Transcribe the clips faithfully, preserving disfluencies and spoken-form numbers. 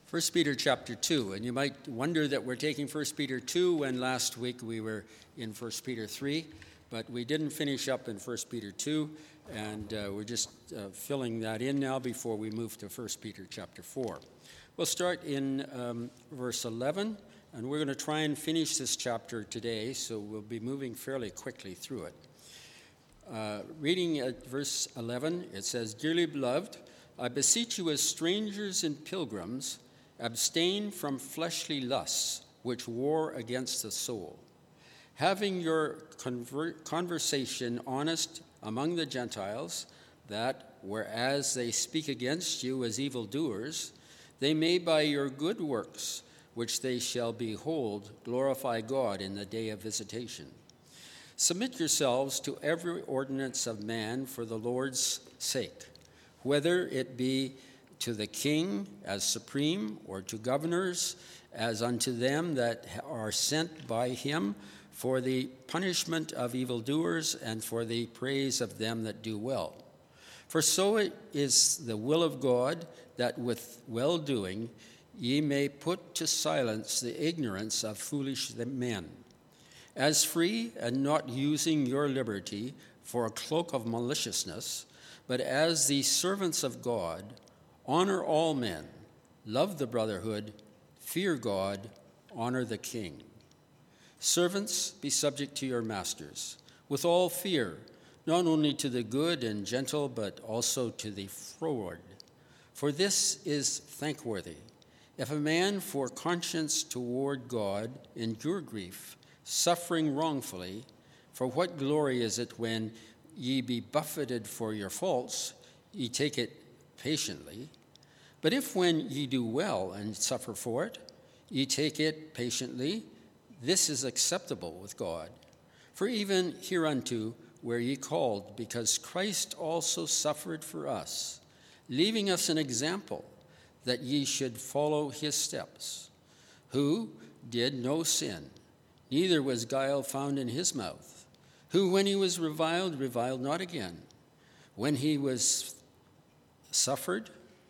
First Peter chapter two, and you might wonder that we're taking First Peter two when last week we were in First Peter three, but we didn't finish up in First Peter two, and uh, we're just uh, filling that in now before we move to First Peter chapter four. We'll start in um, verse eleven, and we're going to try and finish this chapter today, so we'll be moving fairly quickly through it. Uh, reading at verse eleven, it says, "Dearly beloved, I beseech you as strangers and pilgrims, abstain from fleshly lusts, which war against the soul, having your conver- conversation honest among the Gentiles, that, whereas they speak against you as evildoers, they may by your good works, which they shall behold, glorify God in the day of visitation. Submit yourselves to every ordinance of man for the Lord's sake, whether it be to the king as supreme, or to governors as unto them that are sent by him for the punishment of evildoers and for the praise of them that do well. For so it is the will of God that with well-doing ye may put to silence the ignorance of foolish men. As free, and not using your liberty for a cloak of maliciousness, but as the servants of God, honor all men, love the brotherhood, fear God, honor the king. Servants, be subject to your masters, with all fear, not only to the good and gentle, but also to the froward. For this is thankworthy, if a man for conscience toward God endure grief, suffering wrongfully, for what glory is it when ye be buffeted for your faults, ye take it patiently? But if when ye do well and suffer for it, ye take it patiently, this is acceptable with God. For even hereunto were ye called, because Christ also suffered for us, leaving us an example, that ye should follow his steps, who did no sin, neither was guile found in his mouth, who when he was reviled, reviled not again. When he was suffered,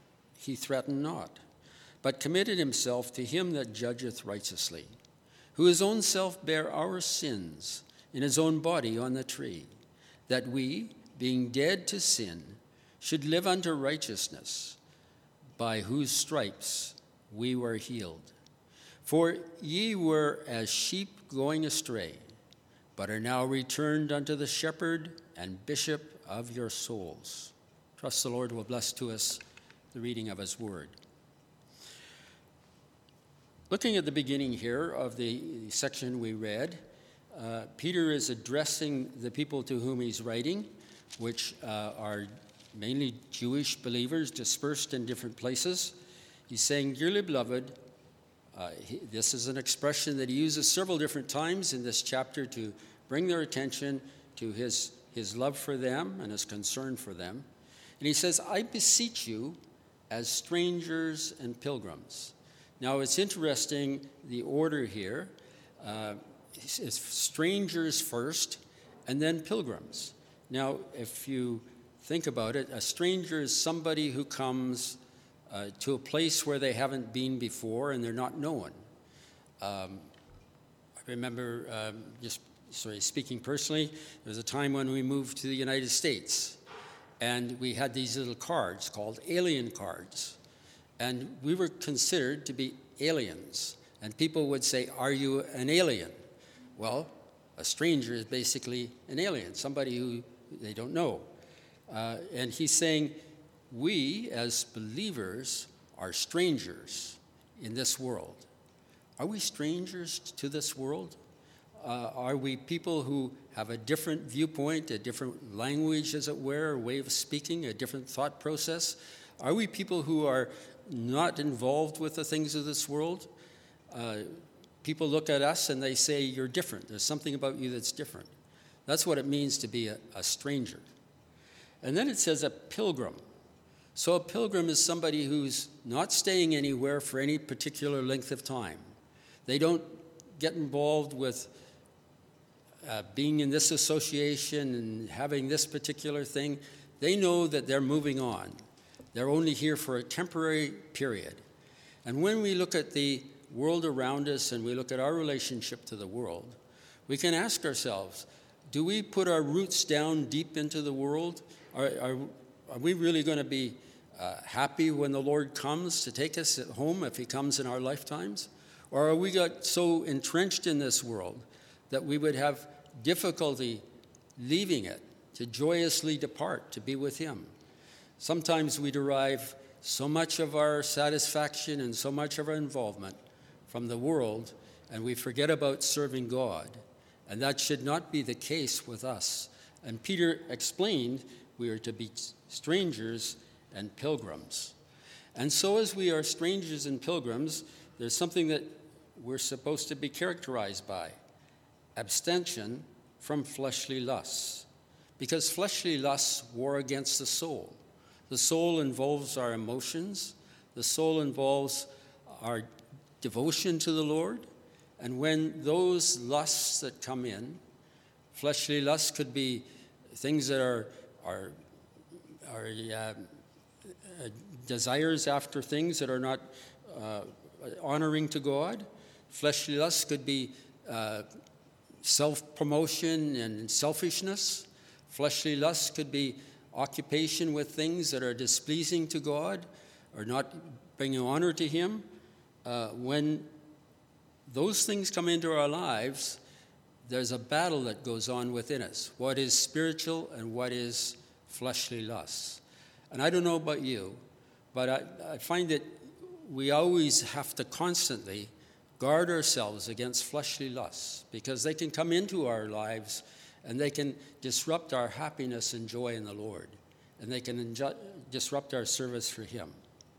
he threatened not, but committed himself to him that judgeth righteously, who his own self bare our sins in his own body on the tree, that we, being dead to sin, should live unto righteousness, by whose stripes we were healed. For ye were as sheep going astray, but are now returned unto the shepherd and bishop of your souls." Trust the Lord will bless to us the reading of his word. Looking at the beginning here of the section we read, uh, Peter is addressing the people to whom he's writing, which uh, are mainly Jewish believers dispersed in different places. He's saying, "Dearly beloved," uh, he, this is an expression that he uses several different times in this chapter to bring their attention to his, his love for them and his concern for them. And he says, "I beseech you as strangers and pilgrims." Now, it's interesting, the order here uh, is strangers first and then pilgrims. Now, if you think about it, a stranger is somebody who comes uh, to a place where they haven't been before and they're not known. Um, I remember, um, just sorry, speaking personally, there was a time when we moved to the United States, and we had these little cards called alien cards. And we were considered to be aliens. And people would say, "Are you an alien?" Well, a stranger is basically an alien, somebody who they don't know. Uh, and he's saying, we as believers are strangers in this world. Are we strangers to this world? Uh, are we people who have a different viewpoint, a different language, as it were, a way of speaking, a different thought process? Are we people who are not involved with the things of this world? Uh, people look at us and they say, "You're different. There's something about you that's different." That's what it means to be a, a stranger. And then it says a pilgrim. So a pilgrim is somebody who's not staying anywhere for any particular length of time. They don't get involved with uh, being in this association and having this particular thing. They know that they're moving on. They're only here for a temporary period. And when we look at the world around us and we look at our relationship to the world, we can ask ourselves, do we put our roots down deep into the world? Are, are, are we really going to be uh, happy when the Lord comes to take us home if he comes in our lifetimes? Or are we got so entrenched in this world that we would have difficulty leaving it to joyously depart to be with him? Sometimes we derive so much of our satisfaction and so much of our involvement from the world, and we forget about serving God. And that should not be the case with us. And Peter explained we are to be strangers and pilgrims. And so as we are strangers and pilgrims, there's something that we're supposed to be characterized by: abstention from fleshly lusts. Because fleshly lusts war against the soul. The soul involves our emotions. The soul involves our devotion to the Lord. And when those lusts that come in, fleshly lusts could be things that are, are, are uh, uh, desires after things that are not uh, honoring to God. Fleshly lusts could be uh, self-promotion and selfishness. Fleshly lusts could be occupation with things that are displeasing to God or not bringing honor to him. Uh, when those things come into our lives, there's a battle that goes on within us. What is spiritual and what is fleshly lusts? And I don't know about you, but I, I find that we always have to constantly guard ourselves against fleshly lusts, because they can come into our lives and they can disrupt our happiness and joy in the Lord, and they can inju- disrupt our service for him.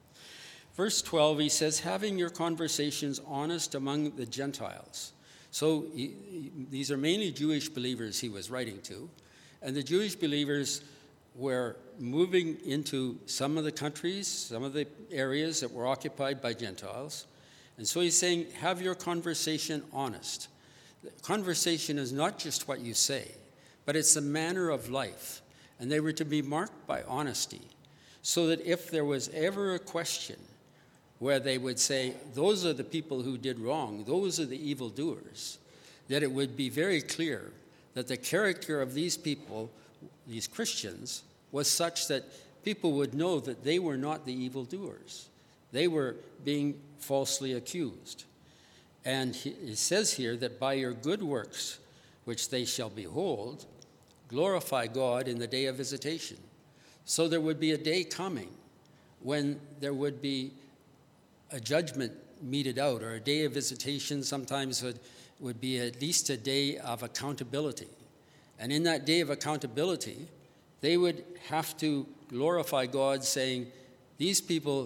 Verse twelve, he says, having your conversations honest among the Gentiles. So he, he, these are mainly Jewish believers he was writing to, and the Jewish believers were moving into some of the countries, some of the areas that were occupied by Gentiles. And so he's saying, have your conversation honest. Conversation is not just what you say, but it's the manner of life. And they were to be marked by honesty, so that if there was ever a question where they would say, those are the people who did wrong, those are the evildoers, that it would be very clear that the character of these people, these Christians, was such that people would know that they were not the evildoers. They were being falsely accused. And he, it says here that by your good works, which they shall behold, glorify God in the day of visitation. So there would be a day coming when there would be a judgment meted out, or a day of visitation sometimes would, would be at least a day of accountability. And in that day of accountability, they would have to glorify God, saying, these people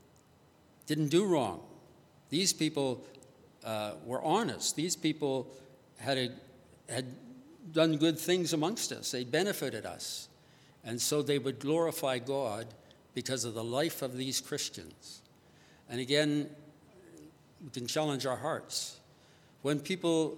didn't do wrong. These people uh, were honest. These people had, a, had done good things amongst us. They benefited us. And so they would glorify God because of the life of these Christians. And again, we can challenge our hearts. When people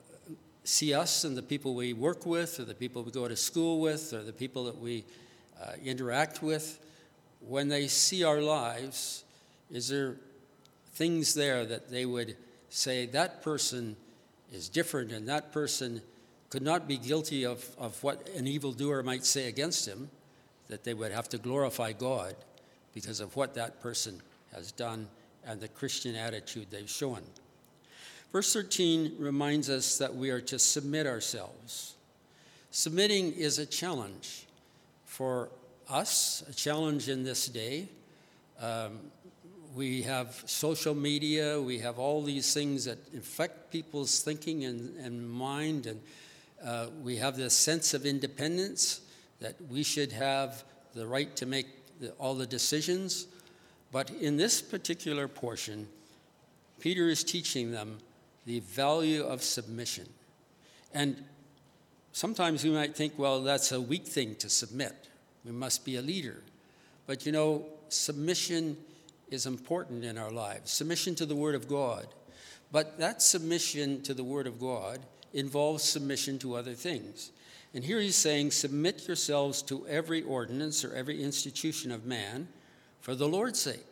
see us and the people we work with, or the people we go to school with, or the people that we uh, interact with, when they see our lives, is there things there that they would say, that person is different, and that person could not be guilty of, of what an evildoer might say against him, that they would have to glorify God because of what that person has done and the Christian attitude they've shown. Verse thirteen reminds us that we are to submit ourselves. Submitting is a challenge for us, a challenge in this day. Um, we have social media, we have all these things that affect people's thinking and, and mind, and uh, we have this sense of independence that we should have the right to make the, all the decisions. But in this particular portion, Peter is teaching them the value of submission. And sometimes we might think, well, that's a weak thing to submit. We must be a leader. But you know, submission is important in our lives. Submission to the Word of God. But that submission to the Word of God involves submission to other things. And here he's saying, submit yourselves to every ordinance or every institution of man for the Lord's sake.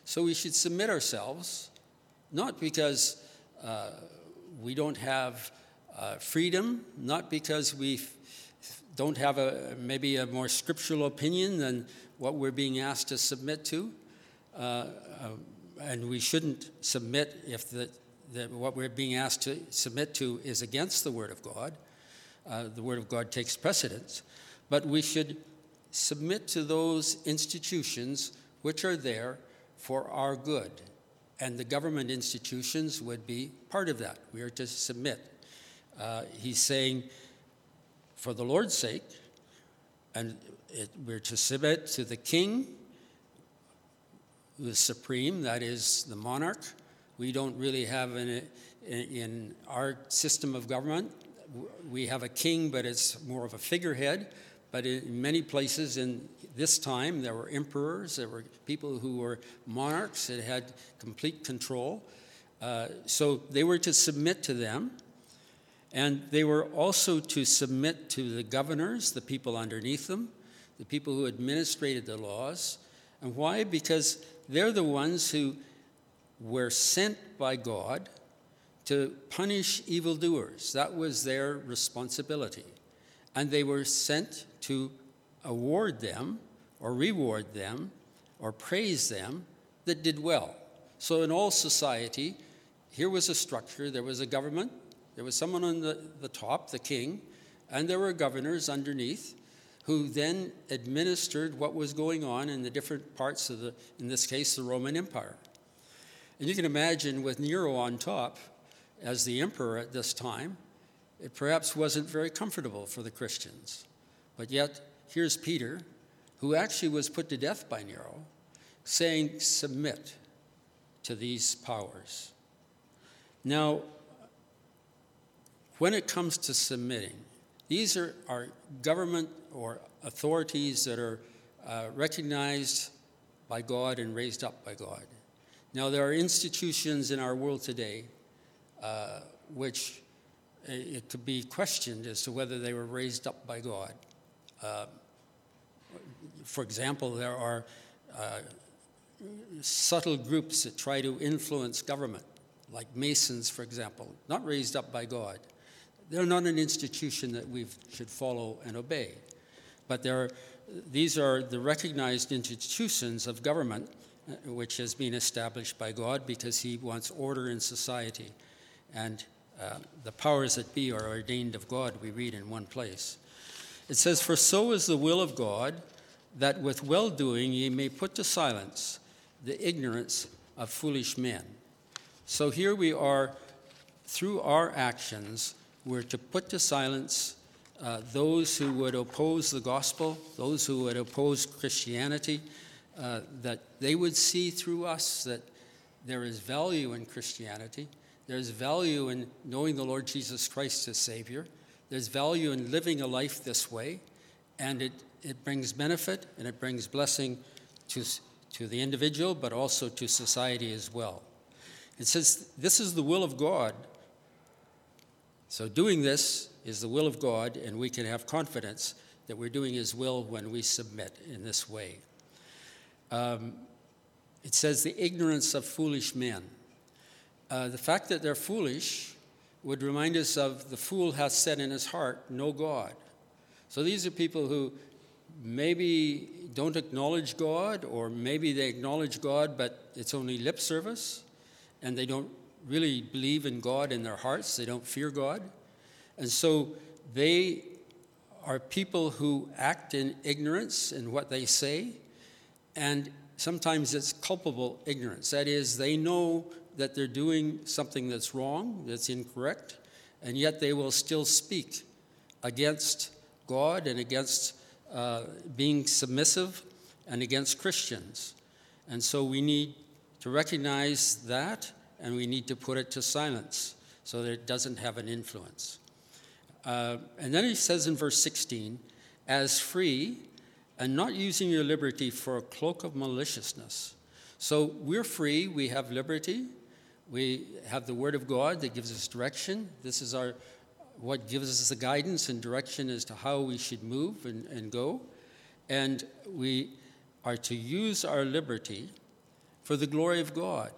So we should submit ourselves, not because uh, we don't have uh, freedom, not because we f- don't have a maybe a more scriptural opinion than what we're being asked to submit to, uh, uh, and we shouldn't submit if the, the what we're being asked to submit to is against the Word of God. Uh, the Word of God takes precedence, but we should submit to those institutions which are there for our good, and the government institutions would be part of that. We are to submit. Uh, he's saying, for the Lord's sake, and it, we're to submit to the king, who is supreme, that is the monarch. We don't really have an, in our system of government, we have a king, but it's more of a figurehead. But in many places in this time, there were emperors, there were people who were monarchs that had complete control. Uh, so they were to submit to them. And they were also to submit to the governors, the people underneath them, the people who administrated the laws. And why? Because they're the ones who were sent by God to punish evildoers. That was their responsibility. And they were sent to award them or reward them or praise them that did well. So in all society, here was a structure, there was a government, there was someone on the, the top, the king, and there were governors underneath who then administered what was going on in the different parts of the, in this case, the Roman Empire. And you can imagine with Nero on top as the emperor at this time, it perhaps wasn't very comfortable for the Christians. But yet, here's Peter, who actually was put to death by Nero, saying, submit to these powers. Now, when it comes to submitting, these are, are government or authorities that are uh, recognized by God and raised up by God. Now, there are institutions in our world today uh, which it could be questioned as to whether they were raised up by God. Uh, for example, there are uh, subtle groups that try to influence government, like Masons, for example, not raised up by God. They're not an institution that we should follow and obey. But there are, these are the recognized institutions of government, uh, which has been established by God because he wants order in society. And uh, the powers that be are ordained of God, we read in one place. It says, for so is the will of God, that with well-doing ye may put to silence the ignorance of foolish men. So here we are, through our actions, we're to put to silence uh, those who would oppose the gospel, those who would oppose Christianity, uh, that they would see through us that there is value in Christianity. There's value in knowing the Lord Jesus Christ as Savior. There's value in living a life this way, and it, it brings benefit and it brings blessing to, to the individual, but also to society as well. It says, this is the will of God. So doing this is the will of God, and we can have confidence that we're doing his will when we submit in this way. Um, it says the ignorance of foolish men. Uh, the fact that they're foolish would remind us of the fool hath said in his heart, no God. So these are people who maybe don't acknowledge God, or maybe they acknowledge God, but it's only lip service, and they don't really believe in God in their hearts. They don't fear God. And so they are people who act in ignorance in what they say, and sometimes it's culpable ignorance. That is, they know that they're doing something that's wrong, that's incorrect, and yet they will still speak against God and against uh, being submissive and against Christians. And so we need to recognize that, and we need to put it to silence so that it doesn't have an influence. Uh, and then he says in verse sixteen, as free and not using your liberty for a cloak of maliciousness. So we're free, we have liberty, we have the Word of God that gives us direction. This is our what gives us the guidance and direction as to how we should move and, and go. And we are to use our liberty for the glory of God.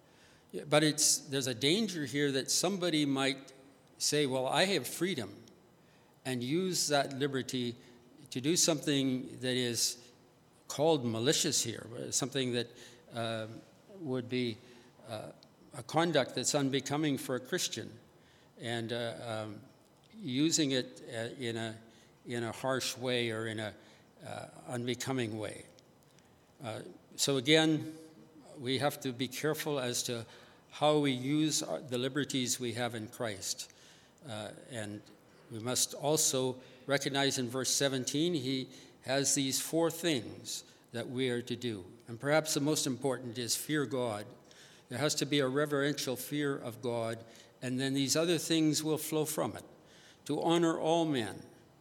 But it's, there's a danger here that somebody might say, well, I have freedom, and use that liberty to do something that is called malicious here, something that uh, would be uh, a conduct that's unbecoming for a Christian, and uh, um, using it uh, in a in a harsh way or in a uh, unbecoming way. Uh, so again, we have to be careful as to how we use our, the liberties we have in Christ. Uh, and we must also recognize in verse seventeen, he has these four things that we are to do. And perhaps the most important is fear God. There has to be a reverential fear of God, and then these other things will flow from it. To honor all men.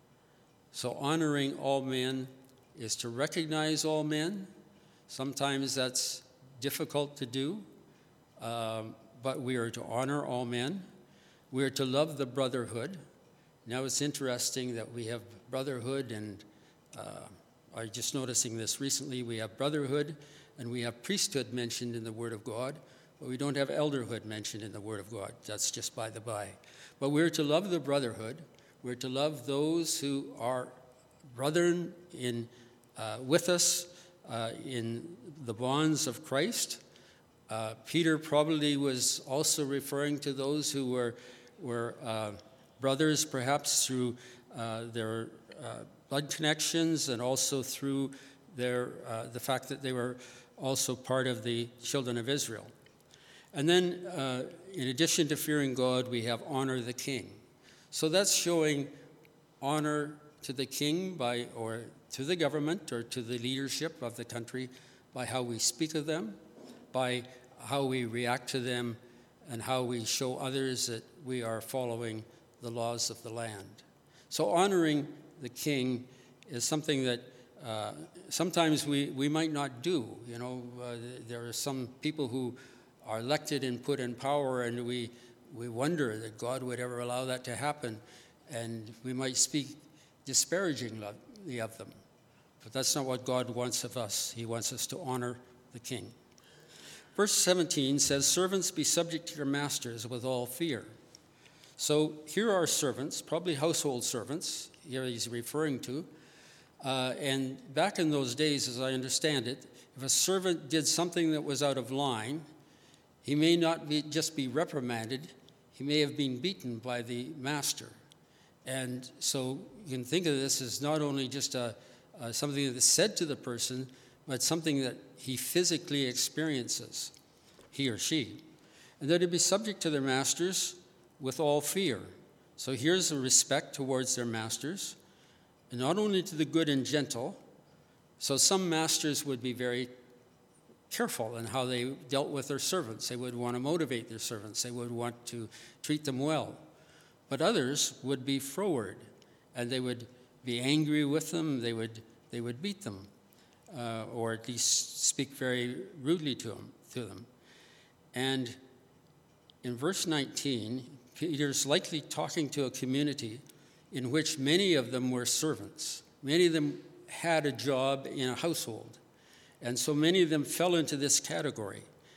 So honoring all men is to recognize all men. Sometimes that's difficult to do, um, but we are to honor all men. We are to love the brotherhood. Now it's interesting that we have brotherhood, and uh, I'm just noticing this recently. We have brotherhood and we have priesthood mentioned in the Word of God, but we don't have elderhood mentioned in the Word of God. That's just by the by. But we're to love the brotherhood. We're to love those who are brethren in uh, with us uh, in the bonds of Christ. Uh, Peter probably was also referring to those who were were uh, brothers, perhaps through uh, their uh, blood connections, and also through their uh, the fact that they were also part of the children of Israel. And then, uh, in addition to fearing God, we have honor the king. So that's showing honor to the king by, or to the government, or to the leadership of the country by how we speak of them, by how we react to them, and how we show others that we are following the laws of the land. So honoring the king is something that uh, sometimes we, we might not do. You know, uh, there are some people who are elected and put in power, and we, we wonder that God would ever allow that to happen, and we might speak disparagingly of them. But that's not what God wants of us. He wants us to honor the king. Verse seventeen says, servants, be subject to your masters with all fear. So here are servants, probably household servants, here he's referring to. Uh, and back in those days, as I understand it, if a servant did something that was out of line, he may not be, just be reprimanded, he may have been beaten by the master. And so you can think of this as not only just a, uh, something that's said to the person, but something that he physically experiences, he or she. And that to be subject to their masters with all fear. So here's a respect towards their masters, and not only to the good and gentle. So some masters would be very careful in how they dealt with their servants. They would want to motivate their servants. They would want to treat them well. But others would be froward, and they would be angry with them. They would, they would beat them. Uh, or at least speak very rudely to them, to them. And in verse nineteen, Peter's likely talking to a community in which many of them were servants. Many of them had a job in a household. And so many of them fell into this category.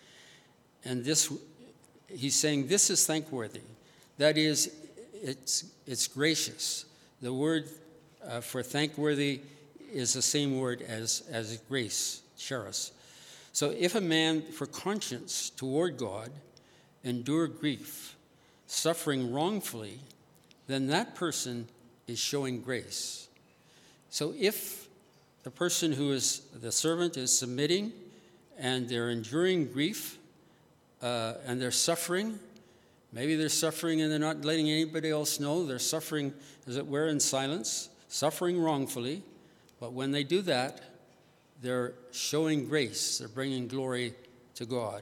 And this, he's saying, this is thankworthy. That is, it's, it's gracious. The word uh, for thankworthy is the same word as, as grace, charis. So if a man for conscience toward God endure grief, suffering wrongfully, then that person is showing grace. So if the person who is the servant is submitting and they're enduring grief uh, and they're suffering, maybe they're suffering and they're not letting anybody else know, they're suffering, as it were, in silence, suffering wrongfully. But when they do that, they're showing grace. They're bringing glory to God.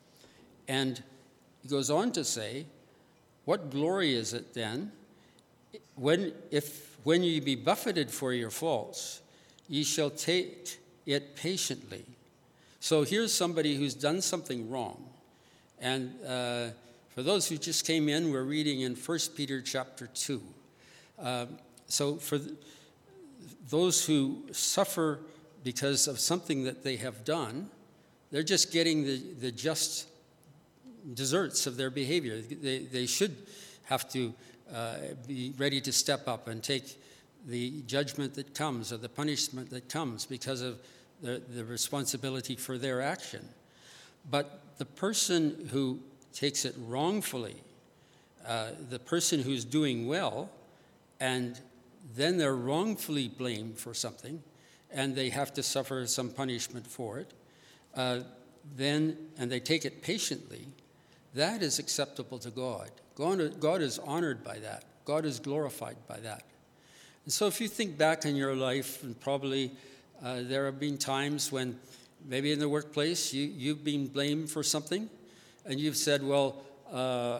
And he goes on to say, what glory is it then, when, if, when ye be buffeted for your faults, ye shall take it patiently. So here's somebody who's done something wrong. And uh, for those who just came in, we're reading in First Peter chapter two. Uh, so for... The, Those who suffer because of something that they have done, they're just getting the, the just deserts of their behavior. They, they should have to uh, be ready to step up and take the judgment that comes or the punishment that comes because of the, the responsibility for their action. But the person who takes it wrongfully, uh, the person who's doing well, and then they're wrongfully blamed for something, and they have to suffer some punishment for it, uh, then, and they take it patiently, that is acceptable to God. God. God is honored by that. God is glorified by that. And so if you think back in your life, and probably uh, there have been times when maybe in the workplace you, you've been blamed for something, and you've said, well, uh,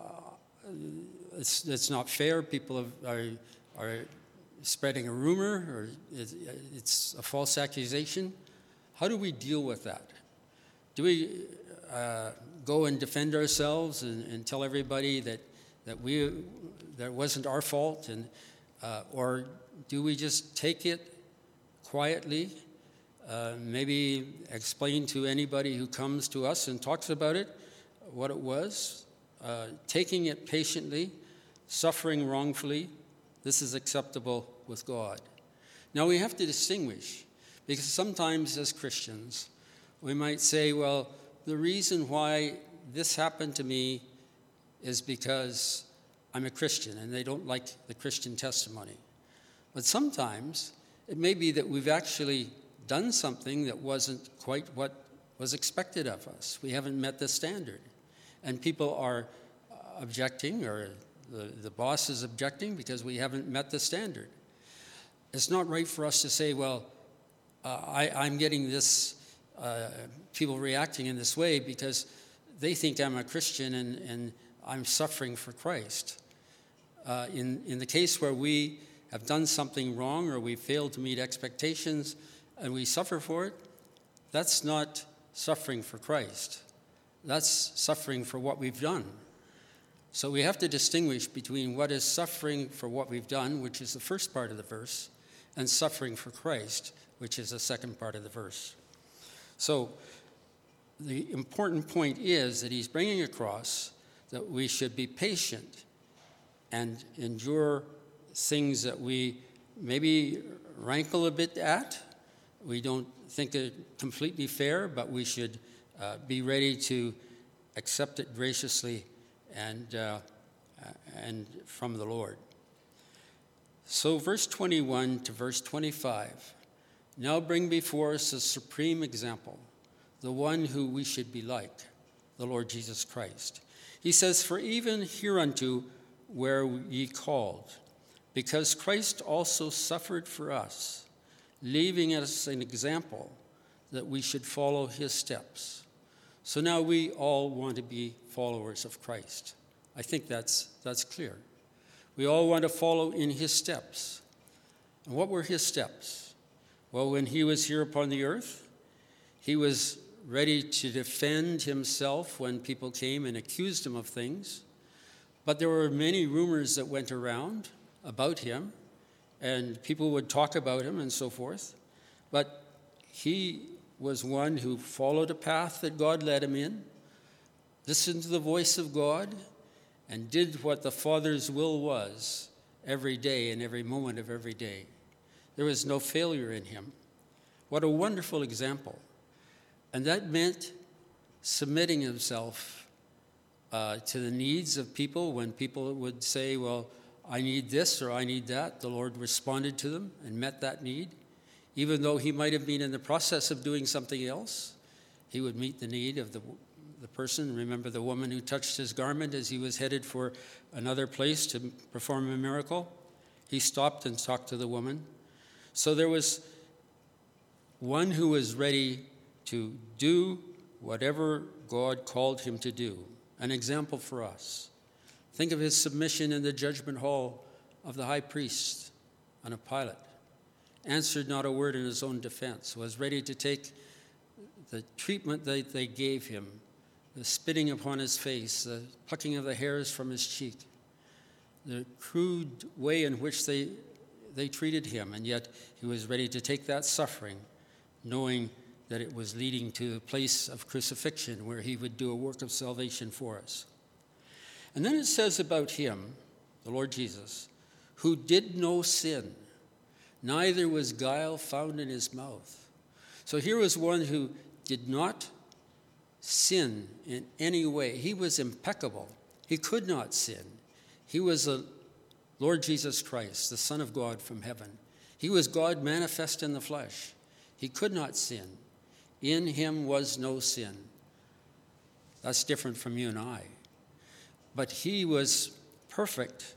it's, it's not fair. People have, are, are spreading a rumor, or it's a false accusation. How do we deal with that? Do we uh, go and defend ourselves and, and tell everybody that, that we that wasn't our fault, and uh, or do we just take it quietly, uh, maybe explain to anybody who comes to us and talks about it what it was, uh, taking it patiently, suffering wrongfully? This is acceptable with God. Now we have to distinguish, because sometimes as Christians we might say, well, the reason why this happened to me is because I'm a Christian and they don't like the Christian testimony. But sometimes it may be that we've actually done something that wasn't quite what was expected of us. We haven't met the standard. And people are objecting, or the, the boss is objecting because we haven't met the standard. It's not right for us to say, well, uh, I, I'm getting this, uh, people reacting in this way because they think I'm a Christian and, and I'm suffering for Christ. Uh, in, in the case where we have done something wrong or we failed to meet expectations and we suffer for it, that's not suffering for Christ. That's suffering for what we've done. So we have to distinguish between what is suffering for what we've done, which is the first part of the verse, and suffering for Christ, which is the second part of the verse. So the important point is that he's bringing across that we should be patient and endure things that we maybe rankle a bit at. We don't think it completely fair, but we should uh, be ready to accept it graciously and, uh, and from the Lord. So verse twenty-one to verse twenty-five now bring before us a supreme example, the one who we should be like, the Lord Jesus Christ. He says, for even hereunto were ye called, because Christ also suffered for us, leaving us an example that we should follow his steps. So now we all want to be followers of Christ. I think that's, that's clear. We all want to follow in his steps. And what were his steps? Well, when he was here upon the earth, he was ready to defend himself when people came and accused him of things. But there were many rumors that went around about him, and people would talk about him and so forth. But he was one who followed a path that God led him in, listened to the voice of God, and did what the Father's will was every day and every moment of every day. There was no failure in him. What a wonderful example. And that meant submitting himself uh, to the needs of people. When people would say, well, I need this or I need that, the Lord responded to them and met that need. Even though he might have been in the process of doing something else, he would meet the need of the, the person. Remember the woman who touched his garment as he was headed for another place to perform a miracle? He stopped and talked to the woman. So there was one who was ready to do whatever God called him to do, an example for us. Think of his submission in the judgment hall of the high priest on a Pilate. Answered not a word in his own defense, was ready to take the treatment that they gave him, the spitting upon his face, the plucking of the hairs from his cheek, the crude way in which they, they treated him, and yet he was ready to take that suffering, knowing that it was leading to a place of crucifixion where he would do a work of salvation for us. And then it says about him, the Lord Jesus, who did no sin, neither was guile found in his mouth. So here was one who did not sin in any way. He was impeccable. He could not sin. He was the Lord Jesus Christ, the Son of God from heaven. He was God manifest in the flesh. He could not sin. In him was no sin. That's different from you and I. But he was perfect,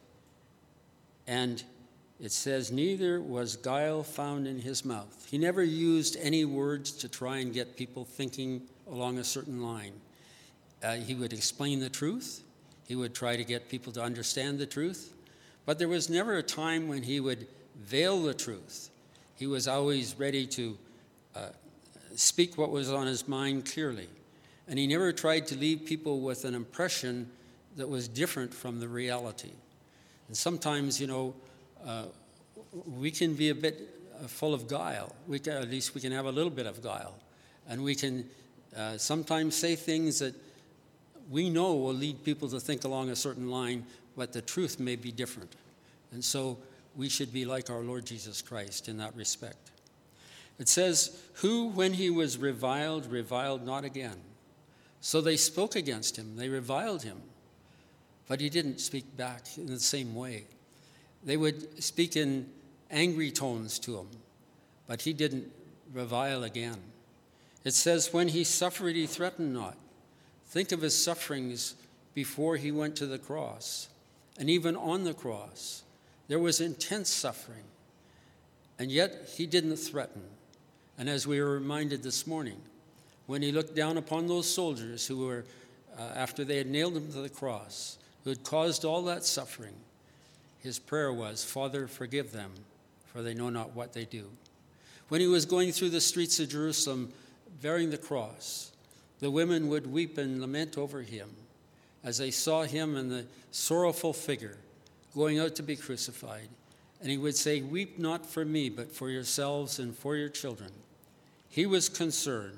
and it says, neither was guile found in his mouth. He never used any words to try and get people thinking along a certain line. Uh, he would explain the truth. He would try to get people to understand the truth. But there was never a time when he would veil the truth. He was always ready to uh, speak what was on his mind clearly. And he never tried to leave people with an impression that was different from the reality. And sometimes, you know, uh, we can be a bit uh, full of guile. We can, at least we can have a little bit of guile. And we can uh, sometimes say things that we know will lead people to think along a certain line, but the truth may be different. And so we should be like our Lord Jesus Christ in that respect. It says, who, when he was reviled, reviled not again. So they spoke against him. They reviled him. But he didn't speak back in the same way. They would speak in angry tones to him, but he didn't revile again. It says, when he suffered, he threatened not. Think of his sufferings before he went to the cross. And even on the cross, there was intense suffering. And yet he didn't threaten. And as we were reminded this morning, when he looked down upon those soldiers who were, uh, after they had nailed him to the cross, who had caused all that suffering, his prayer was, Father, forgive them, for they know not what they do. When he was going through the streets of Jerusalem bearing the cross, the women would weep and lament over him as they saw him and the sorrowful figure going out to be crucified. And he would say, weep not for me, but for yourselves and for your children. He was concerned,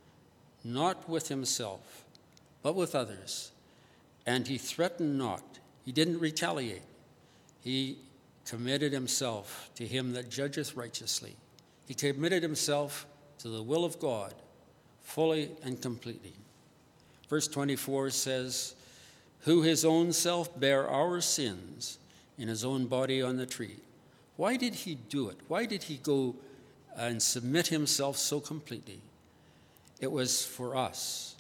not with himself, but with others. And he threatened not. He didn't retaliate. He committed himself to him that judgeth righteously. He committed himself to the will of God fully and completely. Verse twenty-four says, who his own self bare our sins in his own body on the tree. Why did he do it? Why did he go and submit himself so completely? It was for us.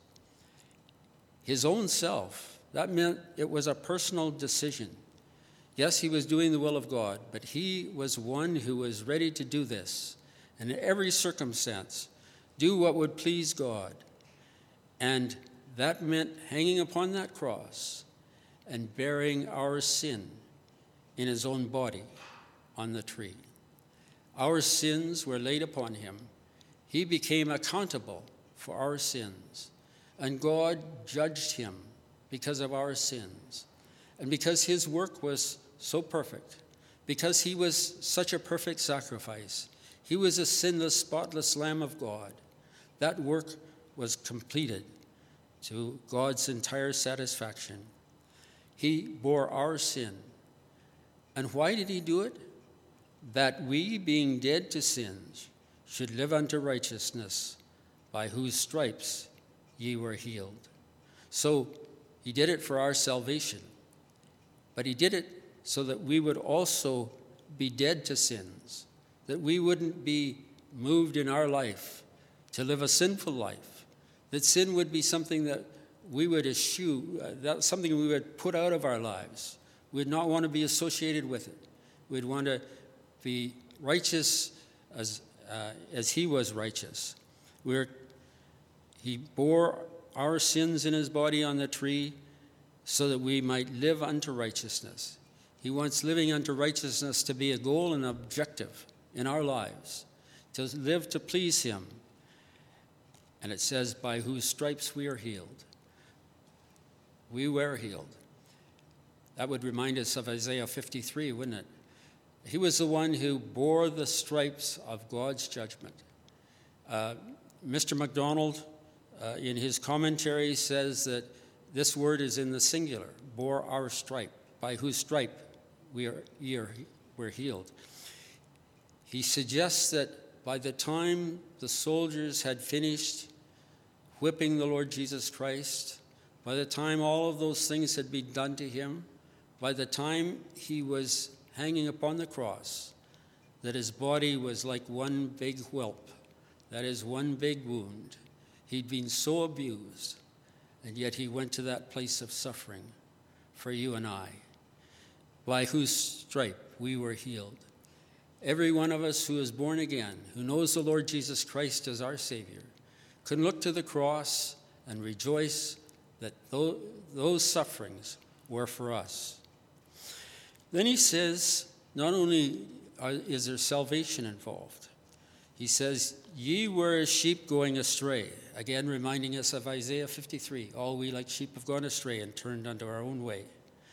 His own self, that meant it was a personal decision. Yes, he was doing the will of God, but he was one who was ready to do this. And in every circumstance, do what would please God. And that meant hanging upon that cross and bearing our sin in his own body on the tree. Our sins were laid upon him. He became accountable for our sins. And God judged him because of our sins. And because his work was so perfect, because he was such a perfect sacrifice, he was a sinless, spotless Lamb of God, that work was completed to God's entire satisfaction. He bore our sin. And why did he do it? That we, being dead to sins, should live unto righteousness, by whose stripes ye were healed. So he did it for our salvation, but he did it so that we would also be dead to sins, that we wouldn't be moved in our life to live a sinful life, that sin would be something that we would eschew, uh, that something we would put out of our lives. We'd not want to be associated with it. We'd want to be righteous as uh, as he was righteous. We're, he bore our sins in his body on the tree so that we might live unto righteousness. He wants living unto righteousness to be a goal and objective in our lives, to live to please him. And it says, by whose stripes we are healed. We were healed. That would remind us of Isaiah fifty-three, wouldn't it? He was the one who bore the stripes of God's judgment. Uh, Mister MacDonald, uh, in his commentary, says that this word is in the singular, bore our stripe, by whose stripe we are, ye are we're healed. He suggests that by the time the soldiers had finished whipping the Lord Jesus Christ, by the time all of those things had been done to him, by the time he was hanging upon the cross, that his body was like one big whelp, that is, one big wound. He'd been so abused, and yet he went to that place of suffering for you and I, by whose stripe we were healed. Every one of us who is born again, who knows the Lord Jesus Christ as our Savior, can look to the cross and rejoice that those sufferings were for us. Then he says, not only is there salvation involved, he says, ye were as sheep going astray. Again, reminding us of Isaiah fifty-three. All we like sheep have gone astray and turned unto our own way.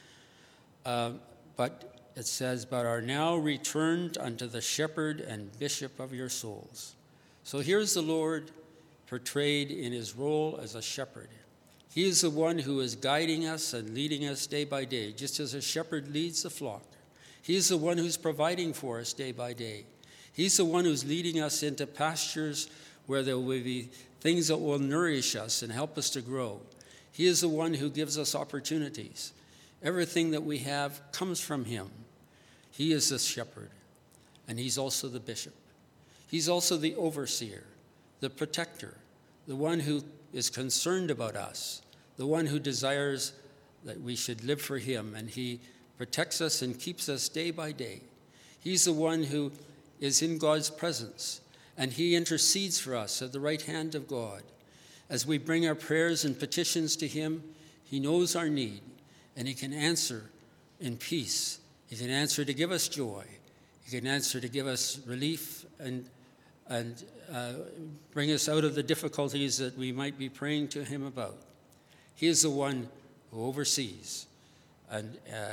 Uh, but it says, but are now returned unto the shepherd and bishop of your souls. So here's the Lord portrayed in his role as a shepherd. He is the one who is guiding us and leading us day by day, just as a shepherd leads the flock. He is the one who's providing for us day by day. He's the one who's leading us into pastures where there will be things that will nourish us and help us to grow. He is the one who gives us opportunities. Everything that we have comes from him. He is the shepherd, and he's also the bishop. He's also the overseer, the protector, the one who is concerned about us, the one who desires that we should live for him, and he protects us and keeps us day by day. He's the one who is in God's presence, and he intercedes for us at the right hand of God. As we bring our prayers and petitions to him, he knows our need, and he can answer in peace. He can answer to give us joy. He can answer to give us relief and, and uh, bring us out of the difficulties that we might be praying to him about. He is the one who oversees and, uh,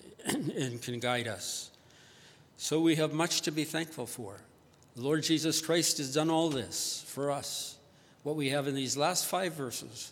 and can guide us. So we have much to be thankful for. The Lord Jesus Christ has done all this for us, what we have in these last five verses.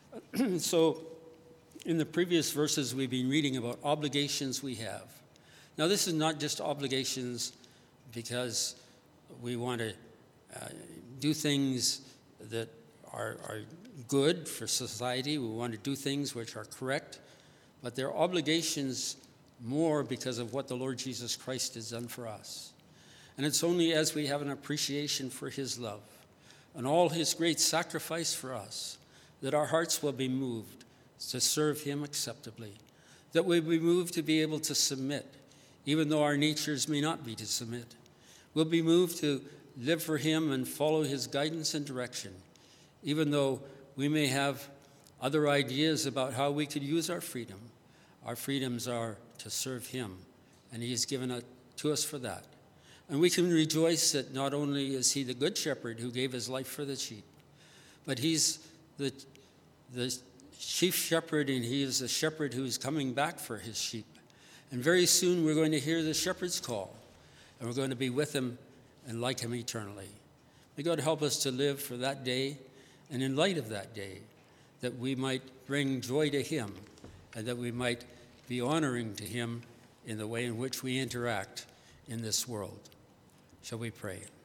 So in the previous verses, we've been reading about obligations we have. Now, this is not just obligations because we want to uh, do things that are, are good for society. We want to do things which are correct, but they're obligations more because of what the Lord Jesus Christ has done for us. And it's only as we have an appreciation for his love and all his great sacrifice for us that our hearts will be moved to serve him acceptably, that we'll be moved to be able to submit, even though our natures may not be to submit. We'll be moved to live for him and follow his guidance and direction, even though we may have other ideas about how we could use our freedom. Our freedoms are to serve him, and he has given it to us for that. And we can rejoice that not only is he the good shepherd who gave his life for the sheep, but he's the, the chief shepherd, and he is the shepherd who's coming back for his sheep. And very soon we're going to hear the shepherd's call, and we're going to be with him and like him eternally. May God help us to live for that day, and in light of that day, that we might bring joy to him, and that we might be honoring to him in the way in which we interact in this world. Shall we pray?